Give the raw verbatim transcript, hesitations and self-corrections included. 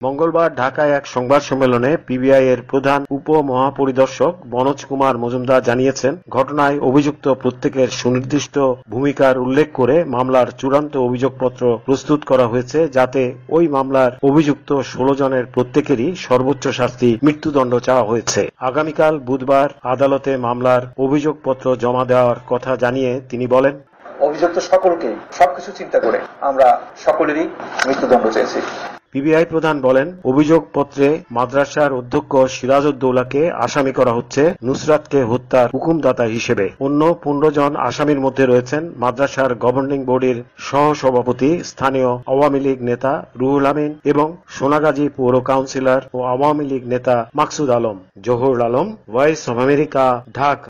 মঙ্গলবার ঢাকায় এক সংবাদ সম্মেলনে পিবিআই এর প্রধান উপ-মহাপরিদর্শক মনোজ কুমার মজুমদার জানিয়েছেন, ঘটনায় অভিযুক্ত প্রত্যেকের সুনির্দিষ্ট ভূমিকার উল্লেখ করে মামলার চূড়ান্ত অভিযোগপত্র প্রস্তুত করা হয়েছে, যাতে ওই মামলার অভিযুক্ত ষোলো জনের প্রত্যেকেরই সর্বোচ্চ শাস্তি মৃত্যুদণ্ড চাওয়া হয়েছে। আগামীকাল বুধবার আদালতে মামলার অভিযোগপত্র জমা দেওয়ার কথা জানিয়ে তিনি বলেন, অভিযুক্ত সকলকে সবকিছু চিন্তা করে আমরা সকলেরই মৃত্যুদণ্ড চেয়েছি। পিবিআই প্রধান বলেন, অভিযোগপত্রে মাদ্রাসার অধ্যক্ষ সিরাজউদ্দৌলাকে আসামি করা হচ্ছে নুসরাতকে হত্যার হুকুমদাতা হিসেবে। অন্য পনেরো জন আসামির মধ্যে রয়েছেন মাদ্রাসার গভর্নিং বডির সহসভাপতি, স্থানীয় আওয়ামী লীগ নেতা রুহুল আমিন এবং সোনাগাজী পৌর কাউন্সিলর ও আওয়ামী লীগ নেতা Maksud Alam. Zahur Alam, voice of America, Dhaka.